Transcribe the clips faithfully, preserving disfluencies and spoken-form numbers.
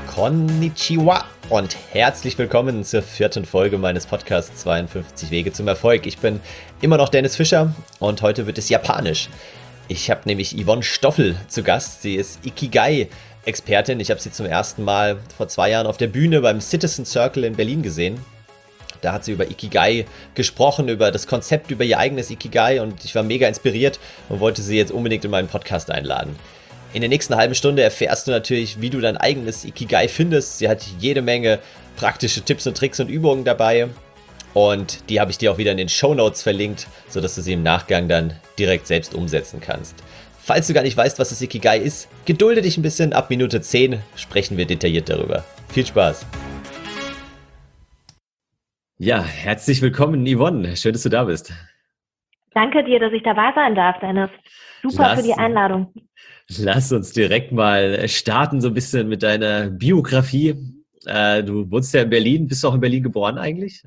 Konnichiwa und herzlich willkommen zur vierten Folge meines Podcasts zweiundfünfzig Wege zum Erfolg. Ich bin immer noch Dennis Fischer und heute wird es japanisch. Ich habe nämlich Yvonne Stoffel zu Gast. Sie ist Ikigai-Expertin. Ich habe sie zum ersten Mal vor zwei Jahren auf der Bühne beim Citizen Circle in Berlin gesehen. Da hat sie über Ikigai gesprochen, über das Konzept, über ihr eigenes Ikigai und ich war mega inspiriert und wollte sie jetzt unbedingt in meinen Podcast einladen. In der nächsten halben Stunde erfährst du natürlich, wie du dein eigenes Ikigai findest. Sie hat jede Menge praktische Tipps und Tricks und Übungen dabei. Und die habe ich dir auch wieder in den Shownotes verlinkt, sodass du sie im Nachgang dann direkt selbst umsetzen kannst. Falls du gar nicht weißt, was das Ikigai ist, gedulde dich ein bisschen. Ab Minute zehn sprechen wir detailliert darüber. Viel Spaß! Ja, herzlich willkommen, Yvonne. Schön, dass du da bist. Danke dir, dass ich dabei sein darf, Dennis. Super Lass, für die Einladung. Lass uns direkt mal starten, so ein bisschen mit deiner Biografie. Äh, du wohnst ja in Berlin. Bist du auch in Berlin geboren eigentlich?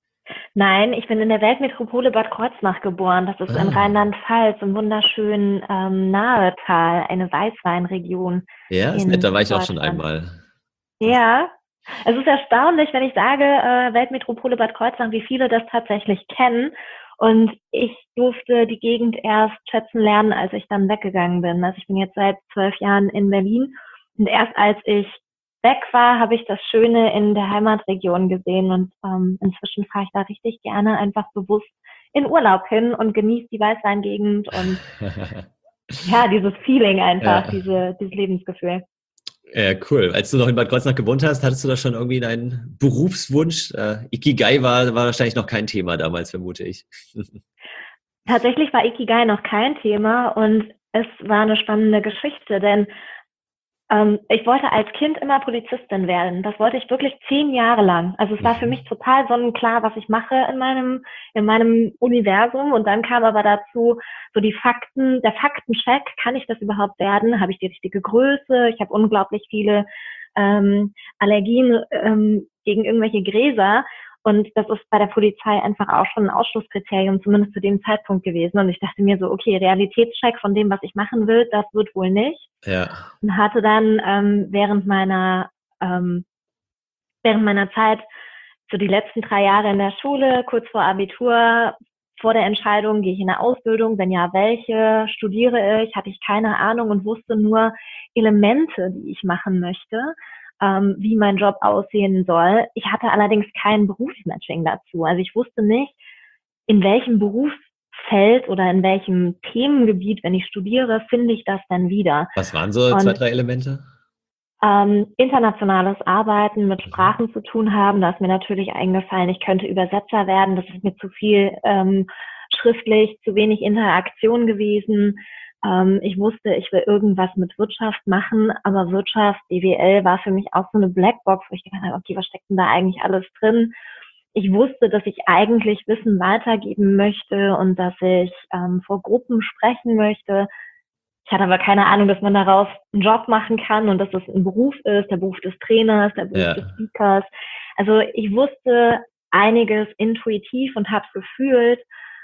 Nein, ich bin in der Weltmetropole Bad Kreuznach geboren. Das ist ah. in Rheinland-Pfalz, im wunderschönen ähm, Nahetal, eine Weißweinregion. Ja, ist nett, da war ich auch schon einmal. Ja, es ist erstaunlich, wenn ich sage, äh, Weltmetropole Bad Kreuznach, wie viele das tatsächlich kennen. Und ich durfte die Gegend erst schätzen lernen, als ich dann weggegangen bin. Also ich bin jetzt seit zwölf Jahren in Berlin. Und erst als ich weg war, habe ich das Schöne in der Heimatregion gesehen. Und ähm, inzwischen fahre ich da richtig gerne einfach bewusst in Urlaub hin und genieße die Weißweingegend und ja, dieses Feeling einfach, ja. diese, dieses Lebensgefühl. Ja, cool. Als du noch in Bad Kreuznach gewohnt hast, hattest du da schon irgendwie einen Berufswunsch? Äh, Ikigai war, war wahrscheinlich noch kein Thema damals, vermute ich. Tatsächlich war Ikigai noch kein Thema und es war eine spannende Geschichte, denn ähm, ich wollte als Kind immer Polizistin werden. Das wollte ich wirklich zehn Jahre lang. Also es war für mich total sonnenklar, was ich mache in meinem, in meinem Universum. Und dann kam aber dazu so die Fakten, der Faktencheck, kann ich das überhaupt werden? Habe ich die richtige Größe? Ich habe unglaublich viele ähm, Allergien ähm, gegen irgendwelche Gräser. Und das ist bei der Polizei einfach auch schon ein Ausschlusskriterium, zumindest zu dem Zeitpunkt gewesen. Und ich dachte mir so, okay, Realitätscheck von dem, was ich machen will, das wird wohl nicht. Ja. Und hatte dann ähm, während meiner ähm, während meiner Zeit, so die letzten drei Jahre in der Schule, kurz vor Abitur, vor der Entscheidung, gehe ich in eine Ausbildung, wenn ja, welche, studiere ich, hatte ich keine Ahnung und wusste nur Elemente, die ich machen möchte, ähm, wie mein Job aussehen soll. Ich hatte allerdings kein Berufsmatching dazu. Also ich wusste nicht, in welchem Berufsfeld oder in welchem Themengebiet, wenn ich studiere, finde ich das dann wieder. Was waren so und, zwei, drei Elemente? Ähm, internationales Arbeiten mit Sprachen zu tun haben, da ist mir natürlich eingefallen, ich könnte Übersetzer werden, das ist mir zu viel ähm, schriftlich, zu wenig Interaktion gewesen. Ähm, ich wusste, ich will irgendwas mit Wirtschaft machen, aber Wirtschaft, B W L war für mich auch so eine Blackbox, wo ich gedacht habe, okay, was steckt denn da eigentlich alles drin? Ich wusste, dass ich eigentlich Wissen weitergeben möchte und dass ich ähm, vor Gruppen sprechen möchte. Ich hatte aber keine Ahnung, dass man daraus einen Job machen kann und dass das ein Beruf ist, der Beruf des Trainers, der Beruf ja. des Speakers. Also ich wusste einiges intuitiv und habe es gefühlt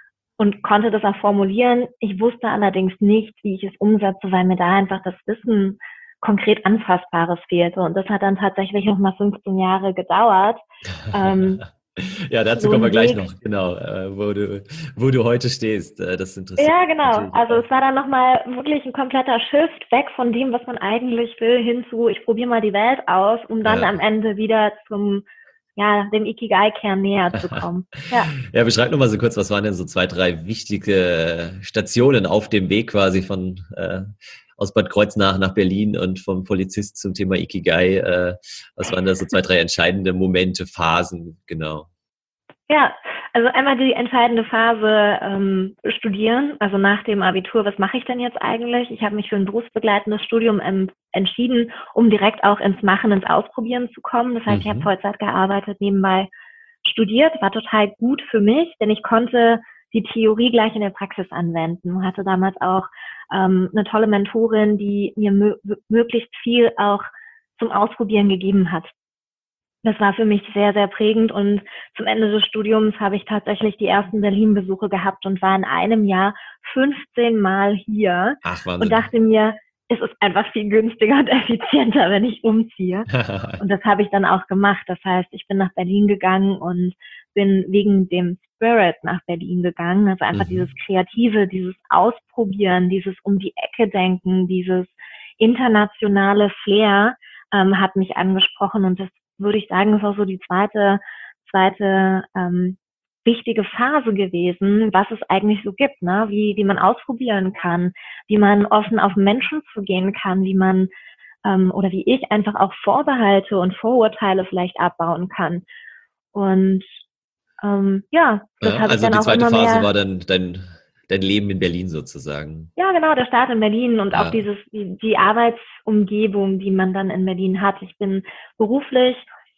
und konnte das auch formulieren. Ich wusste allerdings nicht, wie ich es umsetze, weil mir da einfach das Wissen konkret Anfassbares fehlte. Und das hat dann tatsächlich noch mal fünfzehn Jahre gedauert. ähm, Ja, dazu so kommen wir gleich Weg. noch, genau, äh, wo du, wo du heute stehst. Äh, das interessiert Ja, genau. Also es war dann nochmal wirklich ein kompletter Shift weg von dem, was man eigentlich will, hin zu, ich probiere mal die Welt aus, um dann ja. am Ende wieder zum, ja, dem Ikigai-Kern näher zu kommen. Ja, ja, beschreib nochmal so kurz, was waren denn so zwei, drei wichtige Stationen auf dem Weg quasi von äh, aus Bad Kreuznach nach Berlin und vom Polizist zum Thema Ikigai. Äh, was waren da so zwei, drei entscheidende Momente, Phasen, genau? Ja, also einmal die entscheidende Phase ähm, studieren, also nach dem Abitur, was mache ich denn jetzt eigentlich? Ich habe mich für ein berufsbegleitendes Studium ähm, entschieden, um direkt auch ins Machen, ins Ausprobieren zu kommen. Das heißt, mhm. ich habe Vollzeit gearbeitet, nebenbei studiert, war total gut für mich, denn ich konnte die Theorie gleich in der Praxis anwenden. Hatte damals auch ähm, eine tolle Mentorin, die mir mö- möglichst viel auch zum Ausprobieren gegeben hat. Das war für mich sehr, sehr prägend und zum Ende des Studiums habe ich tatsächlich die ersten Berlin-Besuche gehabt und war in einem Jahr fünfzehn Mal hier. Ach, Wahnsinn. Und dachte mir, es ist einfach viel günstiger und effizienter, wenn ich umziehe. Und das habe ich dann auch gemacht. Das heißt, ich bin nach Berlin gegangen und bin wegen dem Spirit nach Berlin gegangen. Also einfach mhm. dieses Kreative, dieses Ausprobieren, dieses um die Ecke denken, dieses internationale Flair ähm, hat mich angesprochen. Und das würde ich sagen, ist auch so die zweite, zweite ähm, wichtige Phase gewesen, was es eigentlich so gibt, ne? Wie, wie man ausprobieren kann, wie man offen auf Menschen zugehen kann, wie man ähm, oder wie ich einfach auch Vorbehalte und Vorurteile vielleicht abbauen kann. Und ähm, ja, das ja, habe ich also dann die auch zweite immer Phase mehr. war dann dein, dein Leben in Berlin sozusagen. Ja, genau, der Start in Berlin und Ja. auch dieses die, die Arbeitsumgebung, die man dann in Berlin hat. Ich bin beruflich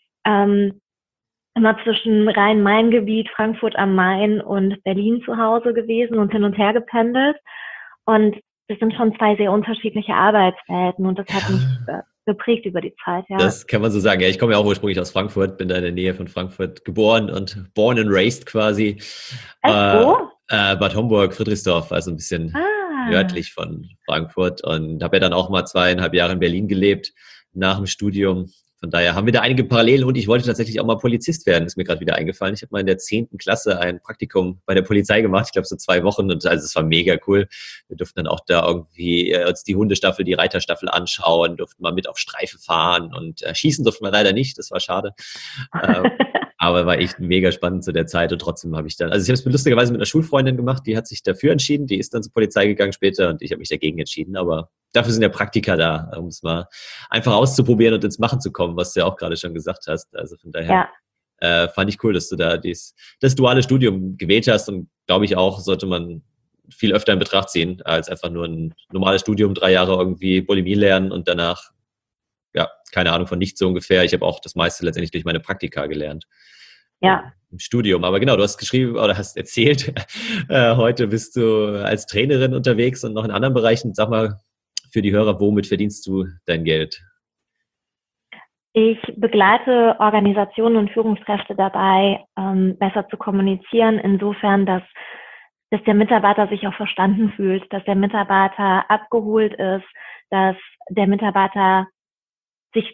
ähm, immer zwischen Rhein-Main-Gebiet, Frankfurt am Main und Berlin zu Hause gewesen und hin und her gependelt. Und das sind schon zwei sehr unterschiedliche Arbeitswelten und das hat mich äh, geprägt über die Zeit, ja. Das kann man so sagen. Ja, ich komme ja auch ursprünglich aus Frankfurt, bin da in der Nähe von Frankfurt geboren und born and raised quasi. Echt, äh, wo? äh, Bad Homburg, Friedrichsdorf, also ein bisschen Ah. nördlich von Frankfurt und habe ja dann auch mal zweieinhalb Jahre in Berlin gelebt nach dem Studium. Von daher haben wir da einige Parallelen und ich wollte tatsächlich auch mal Polizist werden, ist mir gerade wieder eingefallen. Ich habe mal in der zehnten Klasse ein Praktikum bei der Polizei gemacht, ich glaube so zwei Wochen und also es war mega cool. Wir durften dann auch da irgendwie äh, uns die Hundestaffel, die Reiterstaffel anschauen, durften mal mit auf Streife fahren und äh, schießen durften wir leider nicht, das war schade. ähm, aber war echt mega spannend zu der Zeit und trotzdem habe ich dann, also ich habe es lustigerweise mit einer Schulfreundin gemacht, die hat sich dafür entschieden, die ist dann zur Polizei gegangen später und ich habe mich dagegen entschieden, aber dafür sind ja Praktika da, um es mal einfach auszuprobieren und ins Machen zu kommen, was du ja auch gerade schon gesagt hast. Also von daher ja. äh, fand ich cool, dass du da dies, das duale Studium gewählt hast und glaube ich auch, sollte man viel öfter in Betracht ziehen, als einfach nur ein normales Studium, drei Jahre irgendwie Bulimie lernen und danach, ja, keine Ahnung von nichts so ungefähr. Ich habe auch das meiste letztendlich durch meine Praktika gelernt. Ja. Im Studium. Aber genau, du hast geschrieben oder hast erzählt, äh, heute bist du als Trainerin unterwegs und noch in anderen Bereichen. Sag mal, für die Hörer, womit verdienst du dein Geld? Ich begleite Organisationen und Führungskräfte dabei, ähm, besser zu kommunizieren, insofern, dass, dass der Mitarbeiter sich auch verstanden fühlt, dass der Mitarbeiter abgeholt ist, dass der Mitarbeiter sich,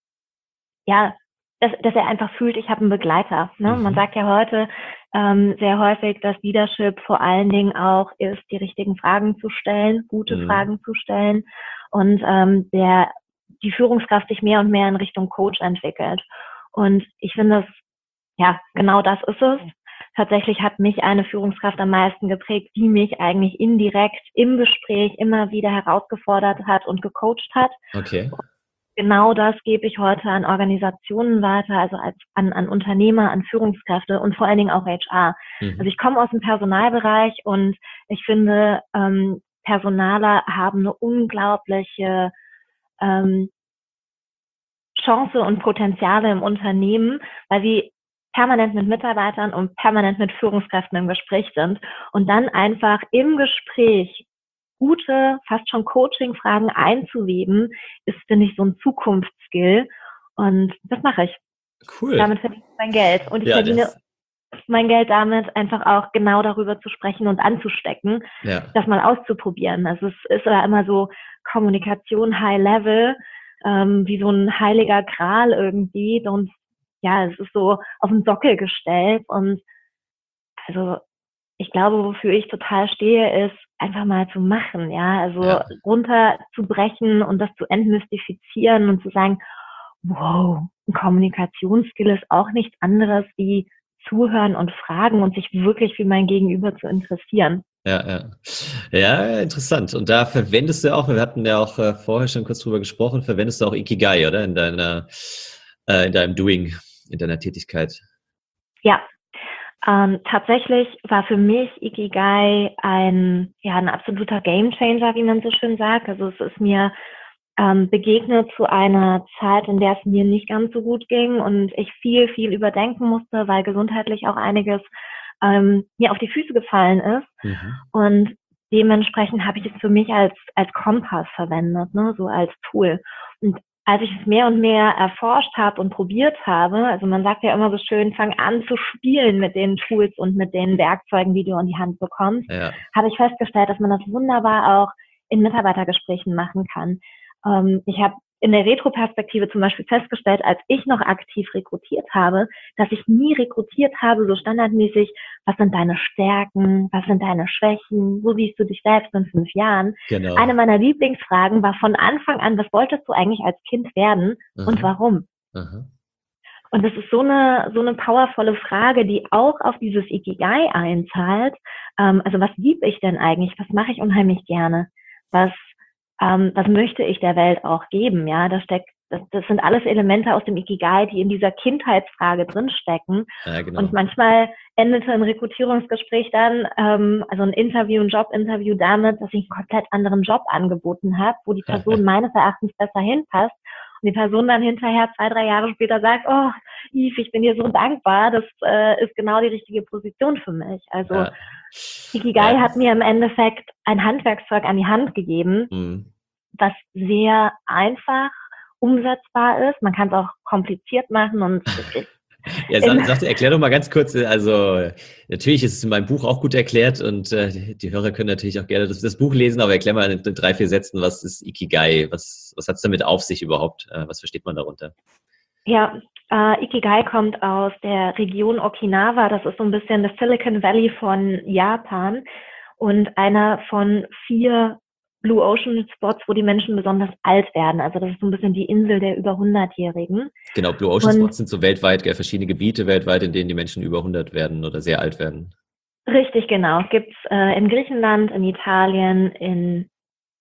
ja, dass, dass er einfach fühlt, ich habe einen Begleiter. Ne? Mhm. Man sagt ja heute ähm, sehr häufig, dass Leadership vor allen Dingen auch ist, die richtigen Fragen zu stellen, gute mhm. Fragen zu stellen und ähm, der die Führungskraft sich mehr und mehr in Richtung Coach entwickelt. Und ich finde, das, ja, genau das ist es. Tatsächlich hat mich eine Führungskraft am meisten geprägt, die mich eigentlich indirekt im Gespräch immer wieder herausgefordert hat und gecoacht hat. Okay. Und genau das gebe ich heute an Organisationen weiter, also als, an, an Unternehmer, an Führungskräfte und vor allen Dingen auch H R. Mhm. Also ich komme aus dem Personalbereich und ich finde, ähm, Personaler haben eine unglaubliche ähm, Chance und Potenziale im Unternehmen, weil sie permanent mit Mitarbeitern und permanent mit Führungskräften im Gespräch sind und dann einfach im Gespräch gute, fast schon Coaching-Fragen einzuweben, ist, finde ich, so ein Zukunftsskill und das mache ich. Cool. Damit verdiene ich mein Geld und ich ja, verdiene das... mein Geld damit, einfach auch genau darüber zu sprechen und anzustecken, ja. das mal auszuprobieren. Also es ist ja immer so Kommunikation High Level, ähm, wie so ein heiliger Gral irgendwie und ja, es ist so auf den Sockel gestellt und also ich glaube, wofür ich total stehe, ist einfach mal zu machen, ja, also ja. runterzubrechen und das zu entmystifizieren und zu sagen, wow, ein Kommunikationsskill ist auch nichts anderes wie zuhören und fragen und sich wirklich für mein Gegenüber zu interessieren. Ja, ja. Ja, interessant. Und da verwendest du auch, wir hatten ja auch äh, vorher schon kurz drüber gesprochen, verwendest du auch Ikigai, oder? In deiner, äh, in deinem Doing, in deiner Tätigkeit. Ja. Ähm, tatsächlich war für mich Ikigai ein, ja, ein absoluter Gamechanger, wie man so schön sagt. Also es ist mir ähm, begegnet zu einer Zeit, in der es mir nicht ganz so gut ging und ich viel, viel überdenken musste, weil gesundheitlich auch einiges ähm, mir auf die Füße gefallen ist. Mhm. Und dementsprechend habe ich es für mich als als Kompass verwendet, ne, so als Tool. Und als ich es mehr und mehr erforscht habe und probiert habe, also man sagt ja immer so schön, fang an zu spielen mit den Tools und mit den Werkzeugen, die du in die Hand bekommst, ja. habe ich festgestellt, dass man das wunderbar auch in Mitarbeitergesprächen machen kann. Ähm, ich habe in der Retroperspektive zum Beispiel festgestellt, als ich noch aktiv rekrutiert habe, dass ich nie rekrutiert habe, so standardmäßig, was sind deine Stärken, was sind deine Schwächen, wo siehst du dich selbst in fünf Jahren. Genau. Eine meiner Lieblingsfragen war von Anfang an, was wolltest du eigentlich als Kind werden und Aha. warum? Aha. Und das ist so eine, so eine powervolle Frage, die auch auf dieses Ikigai einzahlt. Ähm, also was liebe ich denn eigentlich? Was mache ich unheimlich gerne? Was, ähm, was möchte ich der Welt auch geben? Ja, da steckt, das, das sind alles Elemente aus dem Ikigai, die in dieser Kindheitsfrage drinstecken. Ja, genau. Und manchmal endete ein Rekrutierungsgespräch dann, ähm, also ein Interview, ein Jobinterview damit, dass ich einen komplett anderen Job angeboten habe, wo die Person meines Erachtens besser hinpasst. Und die Person dann hinterher zwei, drei Jahre später sagt, oh, Yves, ich bin dir so dankbar, das äh, ist genau die richtige Position für mich. Also Ja. Ikigai Ja. hat mir im Endeffekt ein Handwerkszeug an die Hand gegeben, Mhm. was sehr einfach umsetzbar ist. Man kann es auch kompliziert machen und Ja, sag, sag, erklär doch mal ganz kurz, also natürlich ist es in meinem Buch auch gut erklärt und äh, die, die Hörer können natürlich auch gerne das, das Buch lesen, aber erklär mal in drei, vier Sätzen, was ist Ikigai, was, was hat es damit auf sich überhaupt, äh, was versteht man darunter? Ja, äh, Ikigai kommt aus der Region Okinawa, das ist so ein bisschen das Silicon Valley von Japan und einer von vier Blue Ocean Spots, wo die Menschen besonders alt werden. Also das ist so ein bisschen die Insel der über hundertjährigen. Genau, Blue Ocean Und Spots sind so weltweit, gell, verschiedene Gebiete weltweit, in denen die Menschen über hundert werden oder sehr alt werden. Richtig, genau. Gibt's äh, in Griechenland, in Italien, in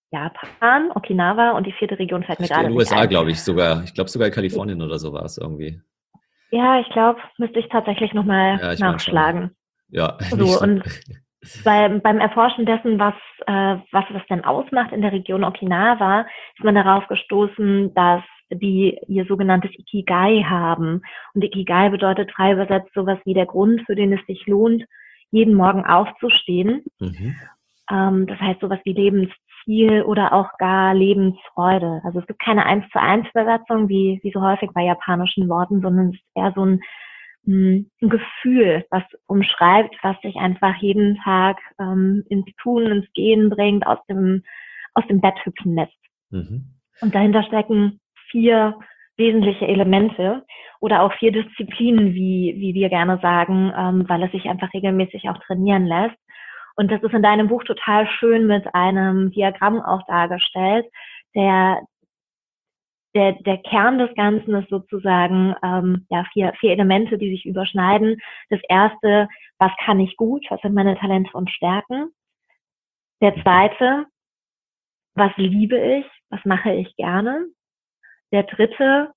Japan, Okinawa und die vierte Region fällt mir In den gerade U S nicht A, ein. glaube ich, sogar. Ich glaube sogar in Kalifornien oder so war es irgendwie. Ja, ich glaube, müsste ich tatsächlich nochmal Ja, ich meine schon. nachschlagen. Ja, nicht So, schlimm. und bei, beim Erforschen dessen, was, äh, was das denn ausmacht in der Region Okinawa, ist man darauf gestoßen, dass die ihr sogenanntes Ikigai haben. Und Ikigai bedeutet frei übersetzt sowas wie der Grund, für den es sich lohnt, jeden Morgen aufzustehen. Mhm. Ähm, das heißt sowas wie Lebensziel oder auch gar Lebensfreude. Also es gibt keine eins zu eins Übersetzung, wie, wie so häufig bei japanischen Worten, sondern es ist eher so ein ein Gefühl, was umschreibt, was dich einfach jeden Tag ähm, ins Tun, ins Gehen bringt, aus dem, aus dem Bett hüpfen lässt. Mhm. Und dahinter stecken vier wesentliche Elemente oder auch vier Disziplinen, wie, wie wir gerne sagen, ähm, weil es sich einfach regelmäßig auch trainieren lässt. Und das ist in deinem Buch total schön mit einem Diagramm auch dargestellt, der Der, der Kern des Ganzen ist sozusagen ähm, ja vier, vier Elemente, die sich überschneiden. Das erste, was kann ich gut? Was sind meine Talente und Stärken? Der zweite, was liebe ich? Was mache ich gerne? Der dritte,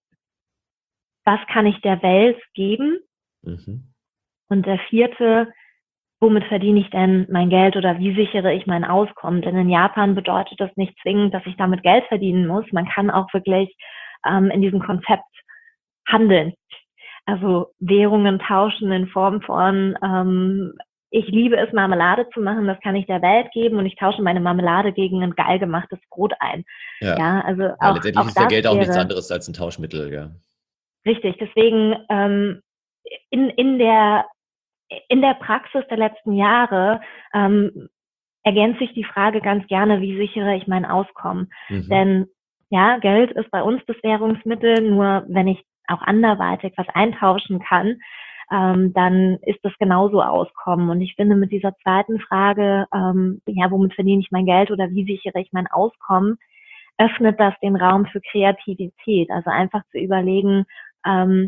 was kann ich der Welt geben? Mhm. Und der vierte, womit verdiene ich denn mein Geld oder wie sichere ich mein Auskommen? Denn in Japan bedeutet das nicht zwingend, dass ich damit Geld verdienen muss. Man kann auch wirklich ähm, in diesem Konzept handeln. Also Währungen tauschen in Form von, ähm, ich liebe es, Marmelade zu machen, das kann ich der Welt geben und ich tausche meine Marmelade gegen ein geil gemachtes Brot ein. Ja. Ja, also Ja, auch, letztendlich auch ist ja das Geld auch nichts wäre anderes als ein Tauschmittel, ja. richtig. Deswegen ähm, in, in der in der Praxis der letzten Jahre ähm, ergänzt sich die Frage ganz gerne, wie sichere ich mein Auskommen? Mhm. Denn ja, Geld ist bei uns das Währungsmittel, nur wenn ich auch anderweitig was eintauschen kann, ähm, dann ist das genauso Auskommen. Und ich finde, mit dieser zweiten Frage, ähm, ja, womit verdiene ich mein Geld oder wie sichere ich mein Auskommen, öffnet das den Raum für Kreativität. Also einfach zu überlegen, ähm,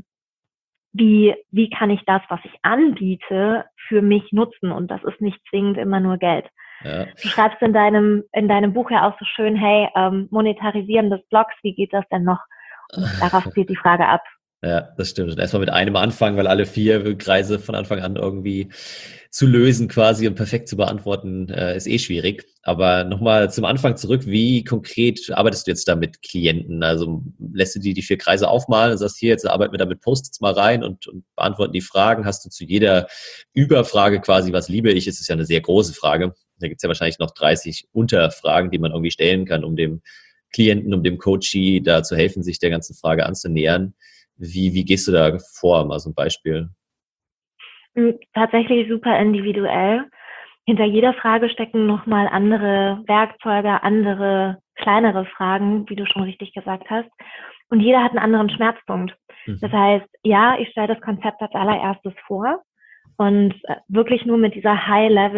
wie, wie kann ich das, was ich anbiete, für mich nutzen? Und das ist nicht zwingend immer nur Geld. Ja. Du schreibst in deinem, in deinem Buch ja auch so schön, hey, ähm, Monetarisieren des Blogs, wie geht das denn noch? Und darauf zielt die Frage ab. Ja, das stimmt. Und erstmal mit einem anfangen, weil alle vier Kreise von Anfang an irgendwie zu lösen quasi und perfekt zu beantworten, äh, ist eh schwierig. Aber nochmal zum Anfang zurück. Wie konkret arbeitest du jetzt da mit Klienten? Also lässt du die die vier Kreise aufmalen und sagst, hier, jetzt arbeiten wir da mit Post-its mal rein und, und beantworten die Fragen. Hast du zu jeder Überfrage quasi, was liebe ich? Es ist ja eine sehr große Frage. Da gibt es ja wahrscheinlich noch dreißig Unterfragen, die man irgendwie stellen kann, um dem Klienten, um dem Coachee da zu helfen, sich der ganzen Frage anzunähern. Wie, wie gehst du da vor? Mal so ein Beispiel. Tatsächlich super individuell. hinter jeder Frage stecken nochmal andere Werkzeuge, andere kleinere Fragen, wie du schon richtig gesagt hast. Und jeder hat einen anderen Schmerzpunkt. Mhm. Das heißt, ja, ich stelle das Konzept als allererstes vor und wirklich nur mit dieser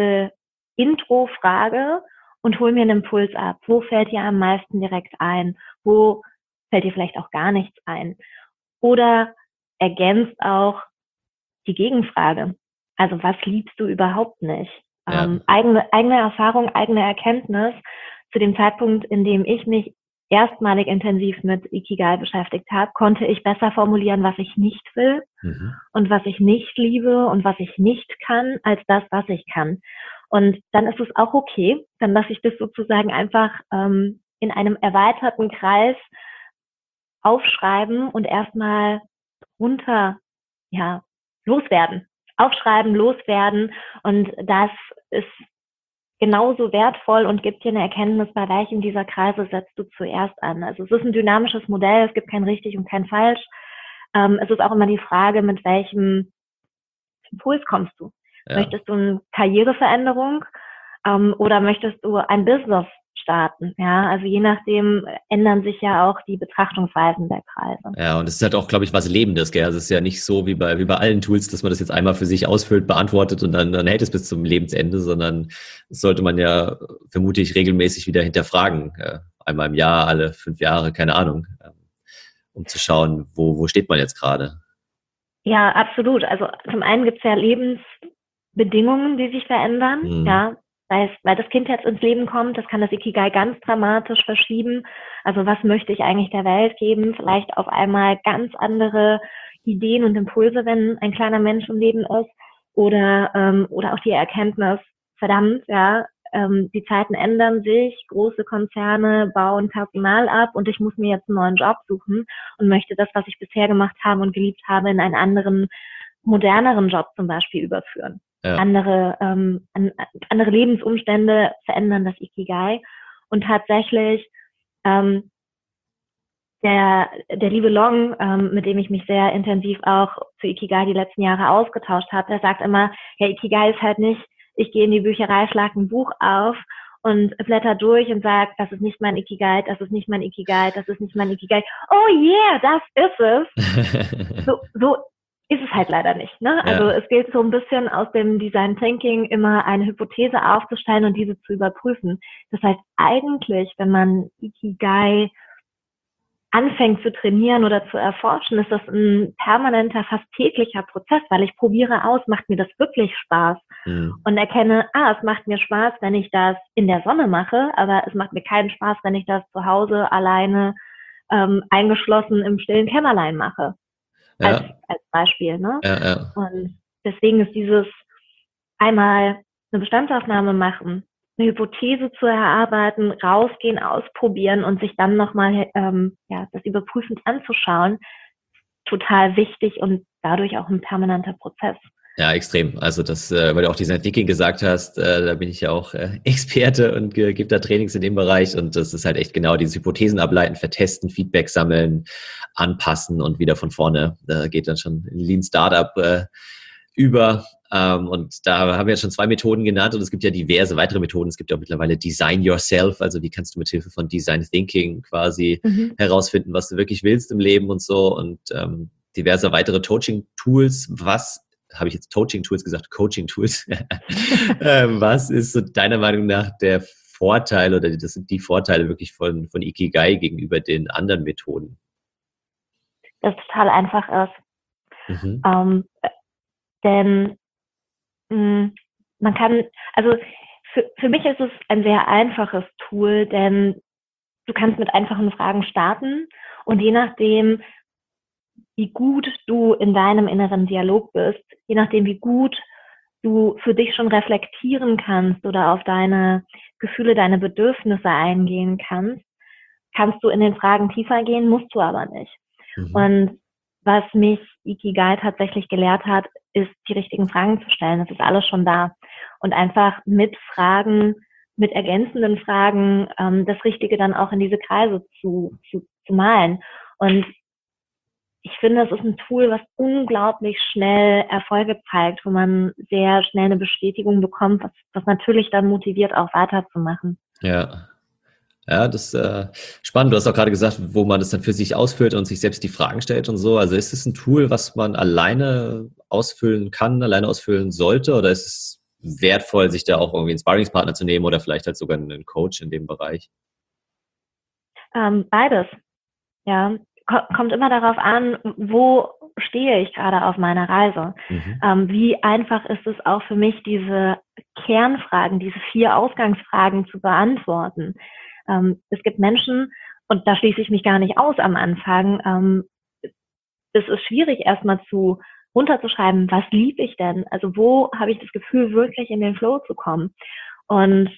High-Level-Intro-Frage und hol mir einen Impuls ab. Wo fällt dir am meisten direkt ein? Wo fällt dir vielleicht auch gar nichts ein? Oder ergänzt auch die Gegenfrage. Also was liebst du überhaupt nicht? Ja. Ähm, eigene, eigene Erfahrung, eigene Erkenntnis zu dem Zeitpunkt, in dem ich mich erstmalig intensiv mit Ikigai beschäftigt habe, konnte ich besser formulieren, was ich nicht will mhm. und was ich nicht liebe und was ich nicht kann, als das, was ich kann. Und dann ist es auch okay, dann lasse ich das sozusagen einfach ähm, in einem erweiterten Kreis aufschreiben und erstmal runter, ja, loswerden. Aufschreiben, loswerden. Und das ist genauso wertvoll und gibt dir eine Erkenntnis, bei welchem dieser Kreise setzt du zuerst an. Also es ist ein dynamisches Modell, es gibt kein richtig und kein falsch. Ähm, es ist auch immer die Frage, mit welchem Impuls kommst du? Ja. Möchtest du eine Karriereveränderung ähm, oder möchtest du ein Business starten? Ja, also je nachdem ändern sich ja auch die Betrachtungsweisen der Kreise. Ja, und es ist halt auch, glaube ich, was Lebendes, gell? Also es ist ja nicht so wie bei, wie bei allen Tools, dass man das jetzt einmal für sich ausfüllt, beantwortet und dann, dann hält es bis zum Lebensende, sondern das sollte man ja, vermute ich, regelmäßig wieder hinterfragen. Äh, einmal im Jahr, alle fünf Jahre, keine Ahnung, äh, um zu schauen, wo, wo steht man jetzt gerade. Ja, absolut. Also zum einen gibt es ja Lebensbedingungen, die sich verändern, hm. ja. Weil, weil das Kind jetzt ins Leben kommt, das kann das Ikigai ganz dramatisch verschieben. Also was möchte ich eigentlich der Welt geben? Vielleicht auf einmal ganz andere Ideen und Impulse, wenn ein kleiner Mensch im Leben ist. Oder ähm, oder auch die Erkenntnis, verdammt, ja, ähm, die Zeiten ändern sich, große Konzerne bauen Personal ab und ich muss mir jetzt einen neuen Job suchen und möchte das, was ich bisher gemacht habe und geliebt habe, in einen anderen, moderneren Job zum Beispiel überführen. Ja. Andere, ähm, an, andere Lebensumstände verändern das Ikigai. Und tatsächlich, ähm, der, der liebe Long, ähm, mit dem ich mich sehr intensiv auch zu Ikigai die letzten Jahre ausgetauscht habe, der sagt immer, ja, Ikigai ist halt nicht, ich gehe in die Bücherei, schlage ein Buch auf und blätter durch und sage, das ist nicht mein Ikigai, das ist nicht mein Ikigai, das ist nicht mein Ikigai. Oh yeah, das ist es. so, so ist es halt leider nicht. Ne? Ja. Also es gilt so ein bisschen aus dem Design Thinking immer eine Hypothese aufzustellen und diese zu überprüfen. Das heißt eigentlich, wenn man Ikigai anfängt zu trainieren oder zu erforschen, ist das ein permanenter, fast täglicher Prozess, weil ich probiere aus, macht mir das wirklich Spaß mhm. und erkenne, ah, es macht mir Spaß, wenn ich das in der Sonne mache, aber es macht mir keinen Spaß, wenn ich das zu Hause alleine ähm, eingeschlossen im stillen Kämmerlein mache. Ja. Als, als Beispiel, ne? Ja, ja. Und deswegen ist dieses einmal eine Bestandsaufnahme machen, eine Hypothese zu erarbeiten, rausgehen, ausprobieren und sich dann nochmal ähm, ja, das überprüfend anzuschauen, total wichtig und dadurch auch ein permanenter Prozess. Ja, extrem. Also das, äh, weil du auch Design Thinking gesagt hast, äh, da bin ich ja auch äh, Experte und äh, gebe da Trainings in dem Bereich und das ist halt echt genau diese Hypothesen ableiten, vertesten, Feedback sammeln, anpassen und wieder von vorne. Da geht dann schon Lean Startup äh, über ähm, und da haben wir jetzt schon zwei Methoden genannt und es gibt ja diverse weitere Methoden. Es gibt ja auch mittlerweile Design Yourself, also wie kannst du mit Hilfe von Design Thinking quasi mhm. herausfinden, was du wirklich willst im Leben und so und ähm, diverse weitere Coaching-Tools. Was habe ich jetzt Coaching-Tools gesagt, Coaching-Tools. ähm, was ist so deiner Meinung nach der Vorteil oder das sind die Vorteile wirklich von, von Ikigai gegenüber den anderen Methoden? Das total einfach ist. Mhm. Ähm, denn mh, man kann, also für, für mich ist es ein sehr einfaches Tool, denn du kannst mit einfachen Fragen starten und je nachdem, wie gut du in deinem inneren Dialog bist, je nachdem, wie gut du für dich schon reflektieren kannst oder auf deine Gefühle, deine Bedürfnisse eingehen kannst, kannst du in den Fragen tiefer gehen, musst du aber nicht. Mhm. Und was mich Ikigai tatsächlich gelehrt hat, ist, die richtigen Fragen zu stellen. Das ist alles schon da. Und einfach mit Fragen, mit ergänzenden Fragen, ähm, das Richtige dann auch in diese Kreise zu, zu, zu malen. Und ich finde, es ist ein Tool, was unglaublich schnell Erfolge zeigt, wo man sehr schnell eine Bestätigung bekommt, was, was natürlich dann motiviert, auch weiterzumachen. Ja. Ja, das ist äh, spannend. Du hast auch gerade gesagt, wo man das dann für sich ausfüllt und sich selbst die Fragen stellt und so. Also ist es ein Tool, was man alleine ausfüllen kann, alleine ausfüllen sollte? Oder ist es wertvoll, sich da auch irgendwie einen Sparringspartner zu nehmen oder vielleicht halt sogar einen Coach in dem Bereich? Ähm, beides, ja. Ko- Kommt immer darauf an, wo stehe ich gerade auf meiner Reise. Mhm. Ähm, wie einfach ist es auch für mich, diese Kernfragen, diese vier Ausgangsfragen zu beantworten. Ähm, es gibt Menschen, und da schließe ich mich gar nicht aus am Anfang, ähm, es ist schwierig erstmal zu runterzuschreiben, was liebe ich denn? Also wo habe ich das Gefühl, wirklich in den Flow zu kommen? Und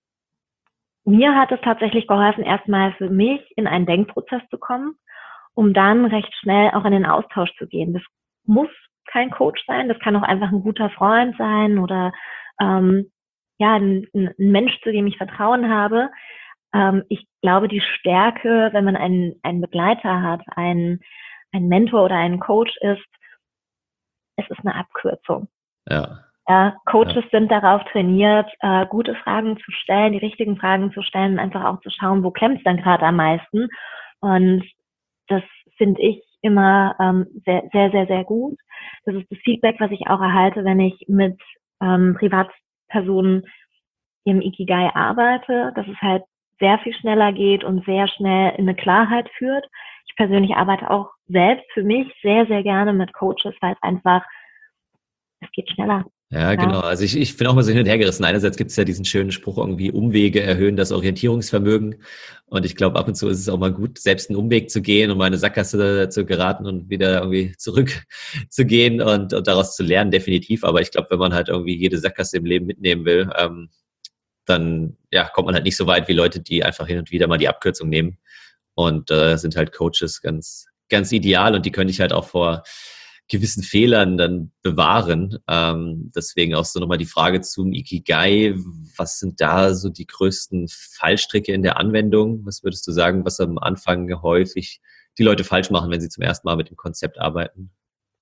mir hat es tatsächlich geholfen, erstmal für mich in einen Denkprozess zu kommen, um dann recht schnell auch in den Austausch zu gehen. Das muss kein Coach sein, das kann auch einfach ein guter Freund sein oder ähm, ja, ein, ein Mensch, zu dem ich Vertrauen habe. Ähm, ich glaube, die Stärke, wenn man einen, einen Begleiter hat, einen, einen Mentor oder einen Coach ist, es ist eine Abkürzung. Ja. Ja, Ja. Coaches sind darauf trainiert, äh, gute Fragen zu stellen, die richtigen Fragen zu stellen, einfach auch zu schauen, wo klemmt es dann gerade am meisten. Und das finde ich immer ähm, sehr, sehr, sehr, sehr gut. Das ist das Feedback, was ich auch erhalte, wenn ich mit ähm, Privatpersonen im Ikigai arbeite, dass es halt sehr viel schneller geht und sehr schnell in eine Klarheit führt. Ich persönlich arbeite auch selbst für mich sehr, sehr gerne mit Coaches, weil es einfach, es geht schneller. Ja, genau. Ja, Also ich, ich bin auch mal so hin und her gerissen. Einerseits gibt es ja diesen schönen Spruch irgendwie, Umwege erhöhen das Orientierungsvermögen. Und ich glaube, ab und zu ist es auch mal gut, selbst einen Umweg zu gehen, um mal in eine Sackgasse zu geraten und wieder irgendwie zurück zu gehen und, und daraus zu lernen, definitiv. Aber ich glaube, wenn man halt irgendwie jede Sackgasse im Leben mitnehmen will, ähm, dann ja, kommt man halt nicht so weit wie Leute, die einfach hin und wieder mal die Abkürzung nehmen. Und äh, sind halt Coaches ganz, ganz ideal und die können dich halt auch vor gewissen Fehlern dann bewahren. Ähm, deswegen auch so nochmal die Frage zum Ikigai. Was sind da so die größten Fallstricke in der Anwendung? Was würdest du sagen, was am Anfang häufig die Leute falsch machen, wenn sie zum ersten Mal mit dem Konzept arbeiten?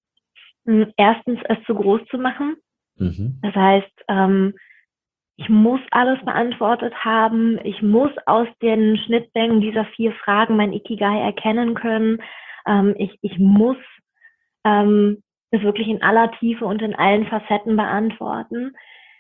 erstens es zu groß zu machen. Mhm. Das heißt, ähm, ich muss alles beantwortet haben. Ich muss aus den Schnittmengen dieser vier Fragen mein Ikigai erkennen können. Ähm, ich, ich muss ähm, das wirklich in aller Tiefe und in allen Facetten beantworten.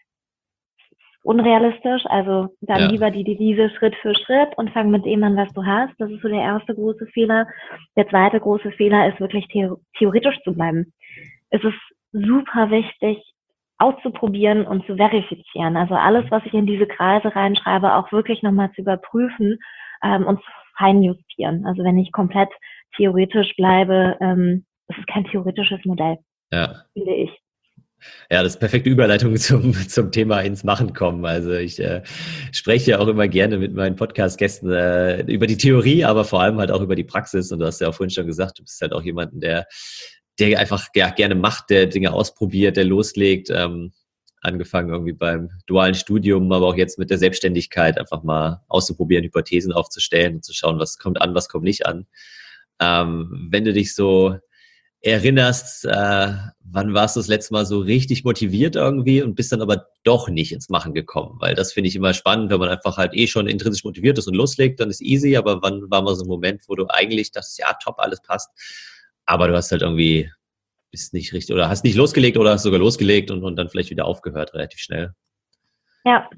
Unrealistisch, also dann Ja, lieber die Devise Schritt für Schritt und fang mit dem an, was du hast. Das ist so der erste große Fehler. Der zweite große Fehler ist wirklich theoretisch zu bleiben. Es ist super wichtig, auszuprobieren und zu verifizieren. Also alles, was ich in diese Kreise reinschreibe, auch wirklich nochmal zu überprüfen ähm, und zu feinjustieren. Also wenn ich komplett theoretisch bleibe, ähm, das ist kein theoretisches Modell, ja. finde ich. Ja, das ist perfekte Überleitung zum, zum Thema ins Machen kommen. Also ich äh, spreche ja auch immer gerne mit meinen Podcast-Gästen äh, über die Theorie, aber vor allem halt auch über die Praxis. Und du hast ja auch vorhin schon gesagt, du bist halt auch jemanden, der, der einfach ja, gerne macht, der Dinge ausprobiert, der loslegt. Ähm, angefangen irgendwie beim dualen Studium, aber auch jetzt mit der Selbstständigkeit einfach mal auszuprobieren, Hypothesen aufzustellen und zu schauen, was kommt an, was kommt nicht an. Ähm, wenn du dich so erinnerst, äh, wann warst du das letzte Mal so richtig motiviert irgendwie und bist dann aber doch nicht ins Machen gekommen? Weil das finde ich immer spannend, wenn man einfach halt eh schon intrinsisch motiviert ist und loslegt, dann ist easy, aber wann war mal so ein Moment, wo du eigentlich dachtest, ja, top, alles passt, aber du hast halt irgendwie, bist nicht richtig, oder hast nicht losgelegt oder hast sogar losgelegt und, und dann vielleicht wieder aufgehört, relativ schnell. Ja,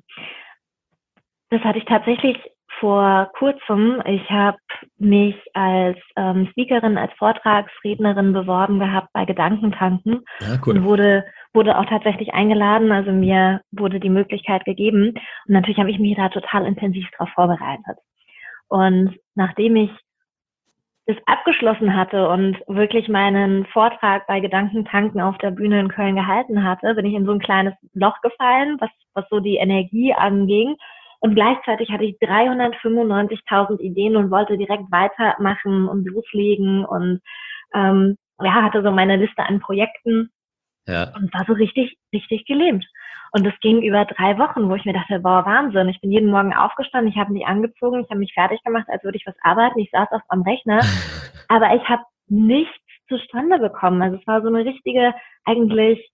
das hatte ich tatsächlich vor kurzem. Ich habe mich als ähm, Speakerin, als Vortragsrednerin beworben gehabt bei Gedankentanken Ja, und cool. wurde wurde auch tatsächlich eingeladen. Also mir wurde die Möglichkeit gegeben und natürlich habe ich mich da total intensiv darauf vorbereitet. Und nachdem ich das abgeschlossen hatte und wirklich meinen Vortrag bei Gedankentanken auf der Bühne in Köln gehalten hatte, bin ich in so ein kleines Loch gefallen, was, was so die Energie anging. Und gleichzeitig hatte ich dreihundertfünfundneunzigtausend Ideen und wollte direkt weitermachen und loslegen und ähm, ja, hatte so meine Liste an Projekten Ja. und war so richtig, richtig gelähmt. Und das ging über drei Wochen, wo ich mir dachte, boah, Wahnsinn. Ich bin jeden Morgen aufgestanden, ich habe mich angezogen, ich habe mich fertig gemacht, als würde ich was arbeiten. Ich saß auf am Rechner, aber ich habe nichts zustande bekommen. Also es war so eine richtige, eigentlich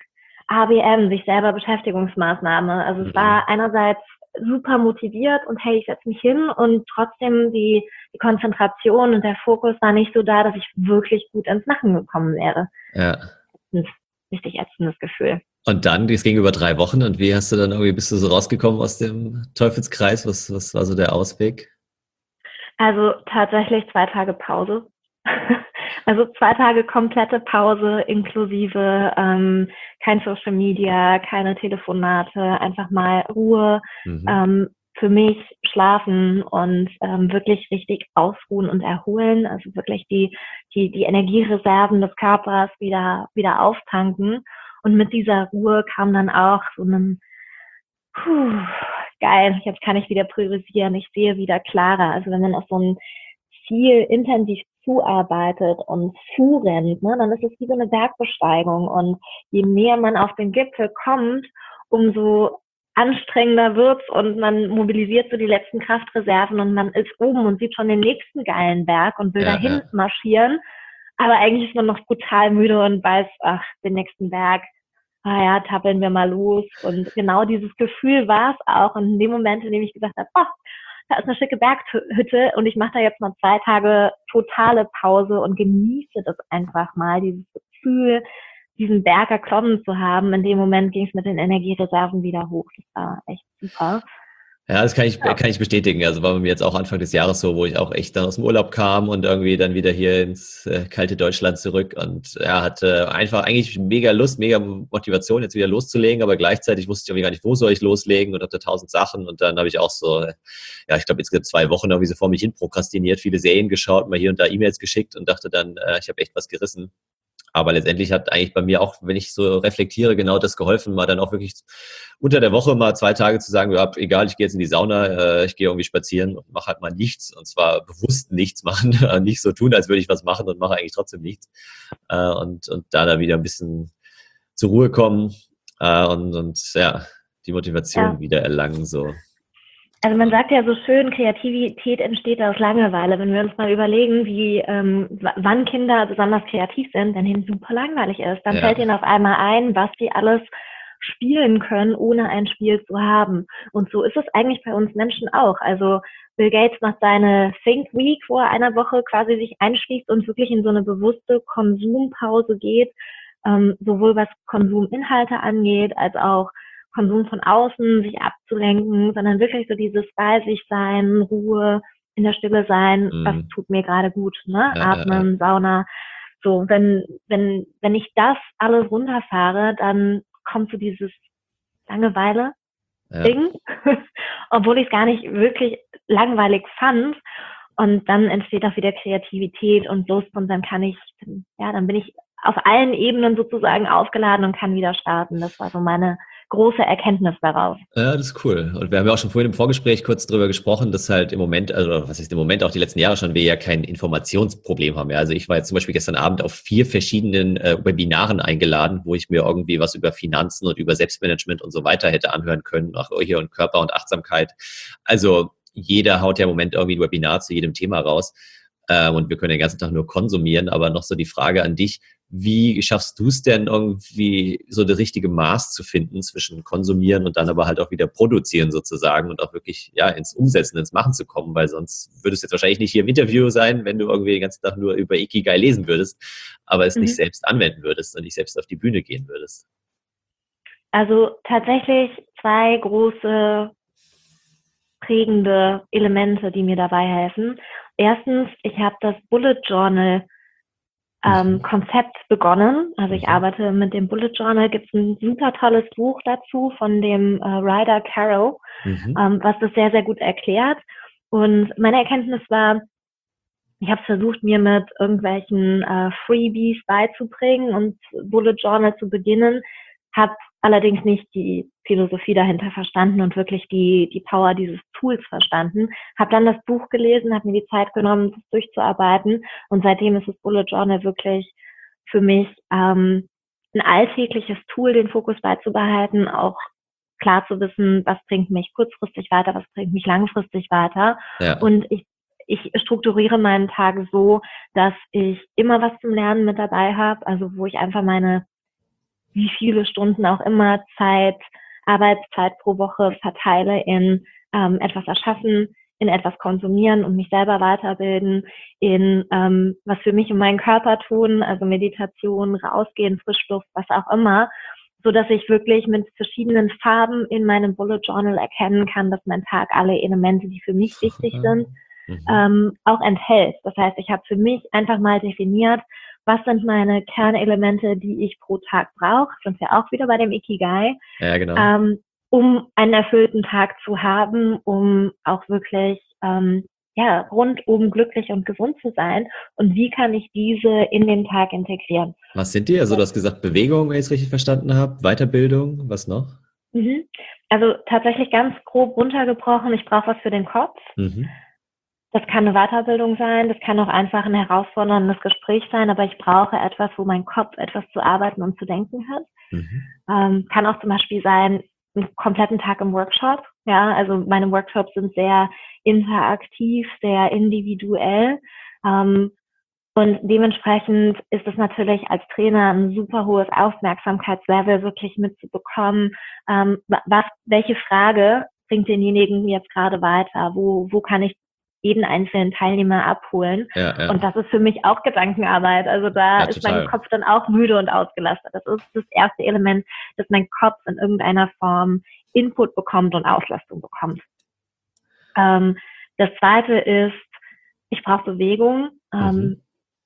A B M, sich selber Beschäftigungsmaßnahme. Also es war einerseits super motiviert und hey, ich setze mich hin und trotzdem die, die Konzentration und der Fokus war nicht so da, dass ich wirklich gut ins Machen gekommen wäre. Ja. Das ist ein richtig ätzendes Gefühl. Und dann, das ging über drei Wochen und wie hast du dann irgendwie, bist du so rausgekommen aus dem Teufelskreis? Was, was war so der Ausweg? Also tatsächlich zwei Tage Pause. Also zwei Tage komplette Pause inklusive ähm, kein Social Media, keine Telefonate, einfach mal Ruhe, Mhm. ähm, für mich schlafen und ähm, wirklich richtig ausruhen und erholen. Also wirklich die, die, die Energiereserven des Körpers wieder, wieder auftanken. Und mit dieser Ruhe kam dann auch so ein, puh, geil, jetzt kann ich wieder priorisieren, ich sehe wieder klarer. Also wenn man auf so ein Ziel intensiv zuarbeitet und zurennt, ne, dann ist es wie so eine Bergbesteigung. Und je näher man auf den Gipfel kommt, umso anstrengender wird's und man mobilisiert so die letzten Kraftreserven und man ist oben und sieht schon den nächsten geilen Berg und will Ja, dahin ja. marschieren. Aber eigentlich ist man noch brutal müde und weiß, ach, den nächsten Berg, ah ja, tappeln wir mal los. Und genau dieses Gefühl war es auch. Und in dem Moment, in dem ich gesagt habe, oh, da ist eine schicke Berghütte und ich mache da jetzt mal zwei Tage totale Pause und genieße das einfach mal, dieses Gefühl, diesen Berg erklommen zu haben. In dem Moment ging es mit den Energiereserven wieder hoch. Das war echt super. Ja, das kann ich, Ja. kann ich bestätigen. Also war bei mir jetzt auch Anfang des Jahres so, wo ich auch echt dann aus dem Urlaub kam und irgendwie dann wieder hier ins äh, kalte Deutschland zurück und ja, hatte einfach eigentlich mega Lust, mega Motivation, jetzt wieder loszulegen, aber gleichzeitig wusste ich irgendwie gar nicht, wo soll ich loslegen und hatte tausend Sachen und dann habe ich auch so, ja, ich glaube jetzt zwei Wochen irgendwie so vor mich hin prokrastiniert, viele Serien geschaut, mal hier und da E-Mails geschickt und dachte dann, äh, ich habe echt was gerissen. Aber letztendlich hat eigentlich bei mir auch, wenn ich so reflektiere, genau das geholfen, mal dann auch wirklich unter der Woche mal zwei Tage zu sagen, ja, egal, ich gehe jetzt in die Sauna, äh, ich gehe irgendwie spazieren und mache halt mal nichts und zwar bewusst nichts machen, nicht so tun, als würde ich was machen und mache eigentlich trotzdem nichts äh, und, und da dann wieder ein bisschen zur Ruhe kommen äh, und, und ja, die Motivation Ja. wieder erlangen, so. Also man sagt ja so schön, Kreativität entsteht aus Langeweile. Wenn wir uns mal überlegen, wie ähm, w- wann Kinder besonders kreativ sind, wenn ihnen super langweilig ist, dann Ja. fällt ihnen auf einmal ein, was sie alles spielen können, ohne ein Spiel zu haben. Und so ist es eigentlich bei uns Menschen auch. Also Bill Gates macht seine Think Week, wo er einer Woche quasi sich einschließt und wirklich in so eine bewusste Konsumpause geht, ähm, sowohl was Konsuminhalte angeht, als auch Konsum von außen, sich abzulenken, sondern wirklich so dieses bei sich sein, Ruhe, in der Stille sein, Mhm. was tut mir gerade gut, ne? Ja, ja, Atmen, Sauna. So, wenn, wenn, wenn ich das alles runterfahre, dann kommt so dieses Langeweile-Ding, ja. obwohl ich es gar nicht wirklich langweilig fand. Und dann entsteht auch wieder Kreativität und Lust und dann kann ich, ja, dann bin ich auf allen Ebenen sozusagen aufgeladen und kann wieder starten. Das war so meine große Erkenntnis daraus. Ja, das ist cool. Und wir haben ja auch schon vorhin im Vorgespräch kurz drüber gesprochen, dass halt im Moment, also was ist im Moment, auch die letzten Jahre schon, wir ja kein Informationsproblem haben. Ja, also ich war jetzt zum Beispiel gestern Abend auf vier verschiedenen äh, Webinaren eingeladen, wo ich mir irgendwie was über Finanzen und über Selbstmanagement und so weiter hätte anhören können, auch hier und Körper und Achtsamkeit. Also jeder haut ja im Moment irgendwie ein Webinar zu jedem Thema raus. Äh, und wir können den ganzen Tag nur konsumieren. Aber noch so die Frage an dich, wie schaffst du es denn irgendwie so das richtige Maß zu finden zwischen konsumieren und dann aber halt auch wieder produzieren sozusagen und auch wirklich ja ins Umsetzen, ins Machen zu kommen, weil sonst würdest du jetzt wahrscheinlich nicht hier im Interview sein, wenn du irgendwie den ganzen Tag nur über Ikigai lesen würdest, aber es Mhm. nicht selbst anwenden würdest und nicht selbst auf die Bühne gehen würdest. Also tatsächlich zwei große prägende Elemente, die mir dabei helfen. Erstens, ich habe das Bullet Journal ähm, Mhm. Konzept begonnen. Also ich Mhm. arbeite mit dem Bullet Journal. Gibt es ein super tolles Buch dazu von dem äh, Ryder Carroll, Mhm. ähm, was das sehr, sehr gut erklärt. Und meine Erkenntnis war, ich habe versucht, mir mit irgendwelchen äh, Freebies beizubringen und Bullet Journal zu beginnen, habe allerdings nicht die Philosophie dahinter verstanden und wirklich die die Power dieses Tools verstanden. Habe dann das Buch gelesen, habe mir die Zeit genommen, das durchzuarbeiten und seitdem ist das Bullet Journal wirklich für mich ähm, ein alltägliches Tool, den Fokus beizubehalten, auch klar zu wissen, was bringt mich kurzfristig weiter, was bringt mich langfristig weiter. Ja. Und ich ich strukturiere meinen Tag so, dass ich immer was zum Lernen mit dabei habe, also wo ich einfach meine, wie viele Stunden auch immer Zeit, Arbeitszeit pro Woche verteile in ähm, etwas erschaffen, in etwas konsumieren und mich selber weiterbilden, in ähm, was für mich und meinen Körper tun, also Meditation, rausgehen, Frischluft, was auch immer, so dass ich wirklich mit verschiedenen Farben in meinem Bullet Journal erkennen kann, dass mein Tag alle Elemente, die für mich wichtig sind, mhm. ähm, auch enthält. Das heißt, ich habe für mich einfach mal definiert, was sind meine Kernelemente, die ich pro Tag brauche, sind wir auch wieder bei dem Ikigai, ja, genau. ähm, um einen erfüllten Tag zu haben, um auch wirklich ähm, ja, rundum glücklich und gesund zu sein. Und wie kann ich diese in den Tag integrieren? Was sind die? Also du hast gesagt Bewegung, wenn ich es richtig verstanden habe, Weiterbildung, was noch? Mhm. Also tatsächlich ganz grob runtergebrochen, ich brauche was für den Kopf. Mhm. Das kann eine Weiterbildung sein, das kann auch einfach ein herausforderndes Gespräch sein, aber ich brauche etwas, wo mein Kopf etwas zu arbeiten und zu denken hat. Mhm. Ähm, kann auch zum Beispiel sein, einen kompletten Tag im Workshop. Ja, also meine Workshops sind sehr interaktiv, sehr individuell. Ähm, und dementsprechend ist es natürlich als Trainer ein super hohes Aufmerksamkeitslevel, wirklich mitzubekommen, ähm, was, welche Frage bringt denjenigen jetzt gerade weiter? Wo, wo kann ich jeden einzelnen Teilnehmer abholen? Ja, ja. Und das ist für mich auch Gedankenarbeit. Also da ja, ist mein Kopf dann auch müde und ausgelastet. Das ist das erste Element, dass mein Kopf in irgendeiner Form Input bekommt und Auslastung bekommt. Ähm, das zweite ist, ich brauche Bewegung. Ähm, mhm.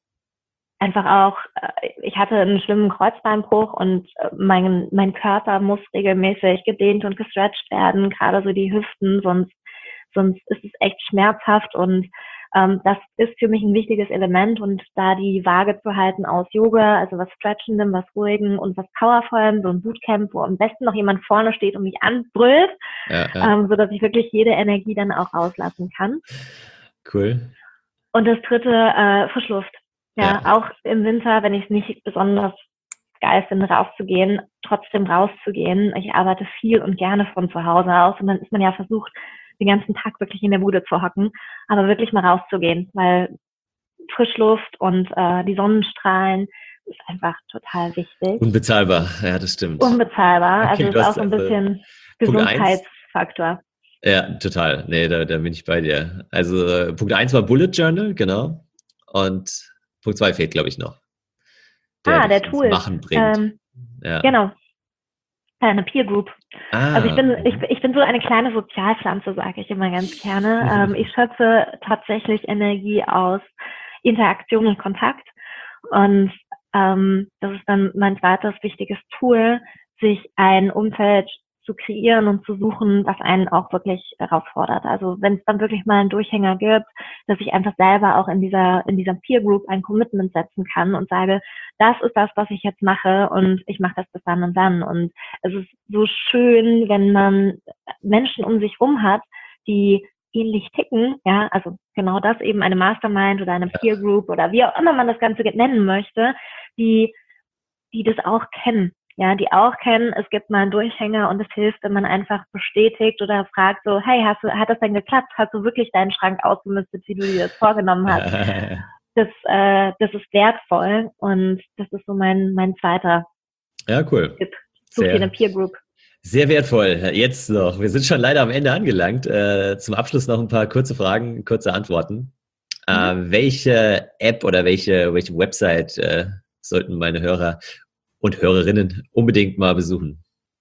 Einfach auch, ich hatte einen schlimmen Kreuzbeinbruch und mein, mein Körper muss regelmäßig gedehnt und gestretcht werden, gerade so die Hüften, sonst, sonst ist es echt schmerzhaft und ähm, das ist für mich ein wichtiges Element und da die Waage zu halten aus Yoga, also was Stretchendem, was Ruhigem und was Powervollem, so ein Bootcamp, wo am besten noch jemand vorne steht und mich anbrüllt, ja, ja. Ähm, so dass ich wirklich jede Energie dann auch rauslassen kann. Cool. Und das dritte, äh, Frischluft. Ja, ja, auch im Winter, wenn ich es nicht besonders geil finde, rauszugehen, trotzdem rauszugehen. Ich arbeite viel und gerne von zu Hause aus und dann ist man ja versucht, den ganzen Tag wirklich in der Bude zu hocken, aber wirklich mal rauszugehen, weil Frischluft und äh, die Sonnenstrahlen ist einfach total wichtig. Unbezahlbar, ja, das stimmt. Unbezahlbar, okay, also ist auch so ein bisschen äh, Gesundheitsfaktor. Ja, total. Nee, da, da bin ich bei dir. Also äh, Punkt eins war Bullet Journal, genau. Und Punkt zwei fehlt, glaube ich, noch. Der ah, der Tool. Machen bringt. Ähm, ja. Genau. Eine Peer Group. Ah. Also ich bin, ich, ich bin so eine kleine Sozialpflanze, sage ich immer ganz gerne. ähm, ich schöpfe tatsächlich Energie aus Interaktion und Kontakt. Und ähm, das ist dann mein zweites wichtiges Tool, sich ein Umfeld zu kreieren und zu suchen, was einen auch wirklich herausfordert. Also wenn es dann wirklich mal einen Durchhänger gibt, dass ich einfach selber auch in dieser in dieser Peer Group ein Commitment setzen kann und sage, das ist das, was ich jetzt mache und ich mache das bis dann und dann. Und es ist so schön, wenn man Menschen um sich rum hat, die ähnlich ticken, ja, also genau das eben eine Mastermind oder eine Peer Group oder wie auch immer man das Ganze nennen möchte, die die das auch kennen. Ja, die auch kennen, es gibt mal einen Durchhänger und es hilft, wenn man einfach bestätigt oder fragt so, hey, hast du, hat das denn geklappt? Hast du wirklich deinen Schrank ausgemistet, wie du dir das vorgenommen hast? Das, äh, das ist wertvoll und das ist so mein, mein zweiter ja, cool. Tipp. Such dir eine Peer Group. Sehr wertvoll. Jetzt noch. Wir sind schon leider am Ende angelangt. Äh, zum Abschluss noch ein paar kurze Fragen, kurze Antworten. Mhm. Äh, welche App oder welche, welche Website äh, sollten meine Hörer und Hörerinnen unbedingt mal besuchen?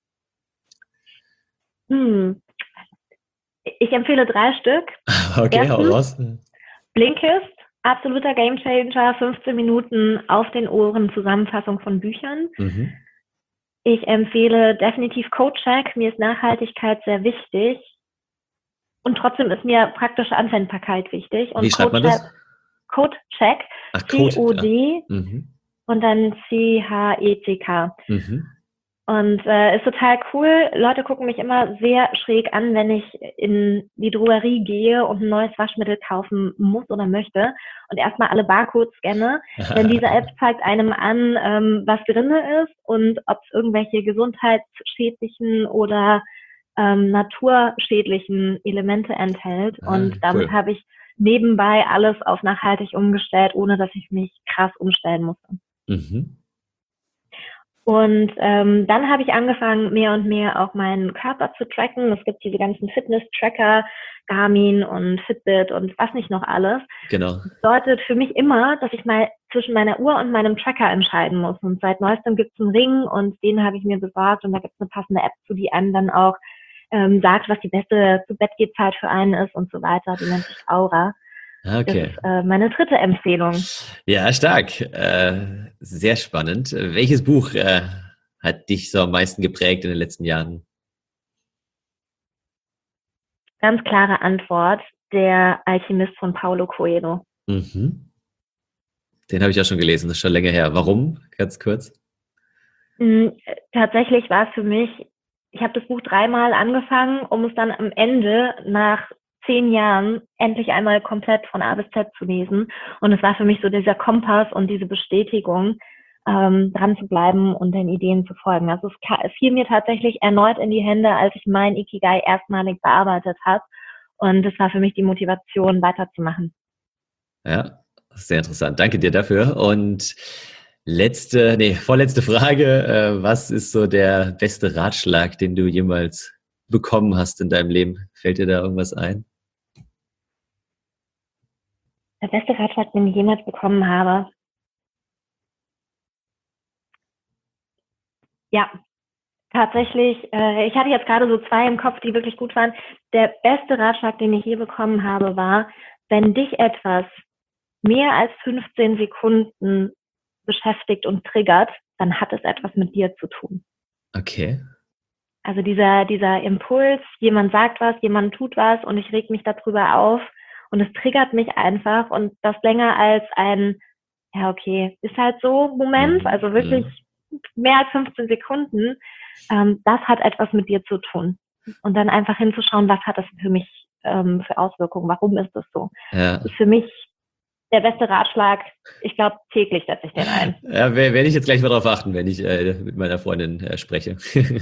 Hm. Ich empfehle drei Stück. Okay, hau raus. Blinkist, absoluter Gamechanger, fünfzehn Minuten auf den Ohren, Zusammenfassung von Büchern. Mhm. Ich empfehle definitiv CodeCheck. Mir ist Nachhaltigkeit sehr wichtig. Und trotzdem ist mir praktische Anwendbarkeit wichtig. Und wie schreibt man das? CodeCheck, C O D mhm. und dann C H E C K. Mhm. Und äh, ist total cool. Leute gucken mich immer sehr schräg an, wenn ich in die Drogerie gehe und ein neues Waschmittel kaufen muss oder möchte und erstmal alle Barcodes scanne. Denn diese App zeigt einem an, ähm, was drinne ist und ob es irgendwelche gesundheitsschädlichen oder ähm, naturschädlichen Elemente enthält. Ah, und damit cool. habe ich nebenbei alles auf nachhaltig umgestellt, ohne dass ich mich krass umstellen musste. Mhm. Und ähm, dann habe ich angefangen, mehr und mehr auch meinen Körper zu tracken. Es gibt diese ganzen Fitness-Tracker, Garmin und Fitbit und was nicht noch alles. Genau. Das bedeutet für mich immer, dass ich mal zwischen meiner Uhr und meinem Tracker entscheiden muss. Und seit neuestem gibt es einen Ring und den habe ich mir besorgt und da gibt es eine passende App zu, die einem dann auch ähm, sagt, was die beste Zu-Bett-Geh-Zeit für einen ist und so weiter. Die nennt sich Aura. Okay. Das ist äh, meine dritte Empfehlung. Ja, stark. Äh, sehr spannend. Welches Buch äh, hat dich so am meisten geprägt in den letzten Jahren? Ganz klare Antwort, der Alchemist von Paulo Coelho. Mhm. Den habe ich auch schon gelesen, das ist schon länger her. Warum? Ganz kurz. Mhm, tatsächlich war es für mich, ich habe das Buch dreimal angefangen, um es dann am Ende nach zehn Jahren endlich einmal komplett von A bis Z zu lesen. Und es war für mich so dieser Kompass und diese Bestätigung, ähm, dran zu bleiben und den Ideen zu folgen. Also es, es fiel mir tatsächlich erneut in die Hände, als ich mein Ikigai erstmalig bearbeitet habe. Und das war für mich die Motivation, weiterzumachen. Ja, sehr interessant. Danke dir dafür. Und letzte, nee, vorletzte Frage. Äh, was ist so der beste Ratschlag, den du jemals bekommen hast in deinem Leben? Fällt dir da irgendwas ein? Der beste Ratschlag, den ich jemals bekommen habe. Ja, tatsächlich, äh, ich hatte jetzt gerade so zwei im Kopf, die wirklich gut waren. Der beste Ratschlag, den ich je bekommen habe, war, wenn dich etwas mehr als fünfzehn Sekunden beschäftigt und triggert, dann hat es etwas mit dir zu tun. Okay. Also dieser, dieser Impuls, jemand sagt was, jemand tut was und ich reg mich darüber auf und es triggert mich einfach und das länger als ein, ja okay, ist halt so Moment, Mhm. also wirklich mehr als fünfzehn Sekunden, ähm, das hat etwas mit dir zu tun. Und dann einfach hinzuschauen, was hat das für mich ähm, für Auswirkungen, warum ist das so? Ja. Das ist für mich der beste Ratschlag. Ich glaube, täglich setze ich den ein. Ja, werde ich jetzt gleich mal drauf achten, wenn ich äh, mit meiner Freundin äh, spreche.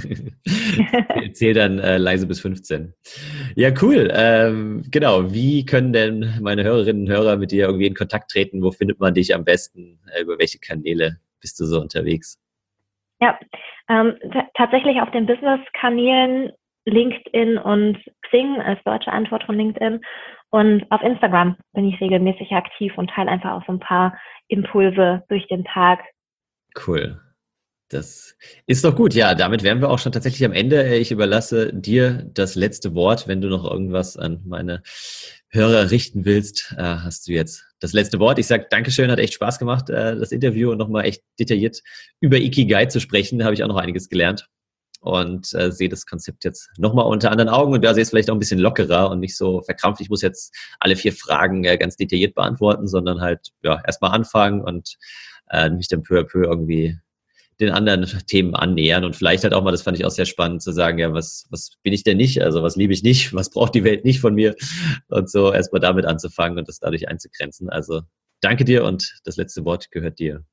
Zähl dann äh, leise bis fünfzehn. Ja, cool. Ähm, genau. Wie können denn meine Hörerinnen und Hörer mit dir irgendwie in Kontakt treten? Wo findet man dich am besten? Äh, über welche Kanäle bist du so unterwegs? Ja, ähm, t- tatsächlich auf den Business-Kanälen LinkedIn und Xing als deutsche Antwort von LinkedIn. Und auf Instagram bin ich regelmäßig aktiv und teile einfach auch so ein paar Impulse durch den Tag. Cool. Das ist doch gut. Ja, damit wären wir auch schon tatsächlich am Ende. Ich überlasse dir das letzte Wort. Wenn du noch irgendwas an meine Hörer richten willst, äh, hast du jetzt das letzte Wort. Ich sage Dankeschön, hat echt Spaß gemacht, äh, das Interview und nochmal echt detailliert über Ikigai zu sprechen. Da habe ich auch noch einiges gelernt und äh, sehe das Konzept jetzt nochmal unter anderen Augen und da sehe es vielleicht auch ein bisschen lockerer und nicht so verkrampft. Ich muss jetzt alle vier Fragen äh, ganz detailliert beantworten, sondern halt ja erstmal anfangen und äh, mich dann peu à peu irgendwie den anderen Themen annähern und vielleicht halt auch mal, das fand ich auch sehr spannend, zu sagen, ja, was, was bin ich denn nicht? Also was liebe ich nicht? Was braucht die Welt nicht von mir? Und so erstmal damit anzufangen und das dadurch einzugrenzen. Also danke dir und das letzte Wort gehört dir.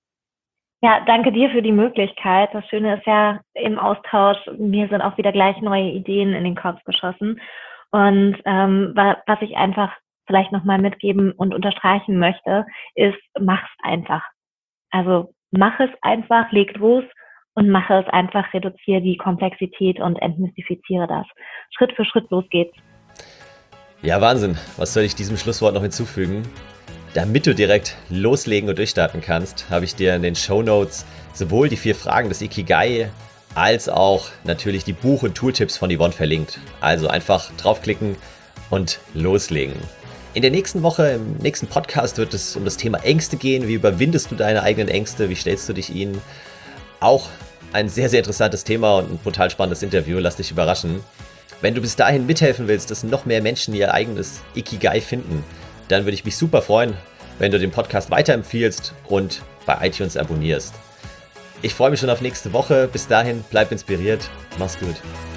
Ja, danke dir für die Möglichkeit. Das Schöne ist ja im Austausch, mir sind auch wieder gleich neue Ideen in den Kopf geschossen. Und ähm, was ich einfach vielleicht nochmal mitgeben und unterstreichen möchte, ist, mach's einfach. Also mach es einfach, leg los und mache es einfach, reduziere die Komplexität und entmystifiziere das. Schritt für Schritt, los geht's. Ja, Wahnsinn. Was soll ich diesem Schlusswort noch hinzufügen? Damit du direkt loslegen und durchstarten kannst, habe ich dir in den Shownotes sowohl die vier Fragen des Ikigai als auch natürlich die Buch- und Tooltips von Yvonne verlinkt. Also einfach draufklicken und loslegen. In der nächsten Woche, im nächsten Podcast wird es um das Thema Ängste gehen. Wie überwindest du deine eigenen Ängste? Wie stellst du dich ihnen? Auch ein sehr, sehr interessantes Thema und ein brutal spannendes Interview. Lass dich überraschen. Wenn du bis dahin mithelfen willst, dass noch mehr Menschen ihr eigenes Ikigai finden, dann würde ich mich super freuen, wenn du den Podcast weiterempfiehlst und bei iTunes abonnierst. Ich freue mich schon auf nächste Woche. Bis dahin, bleib inspiriert. Mach's gut.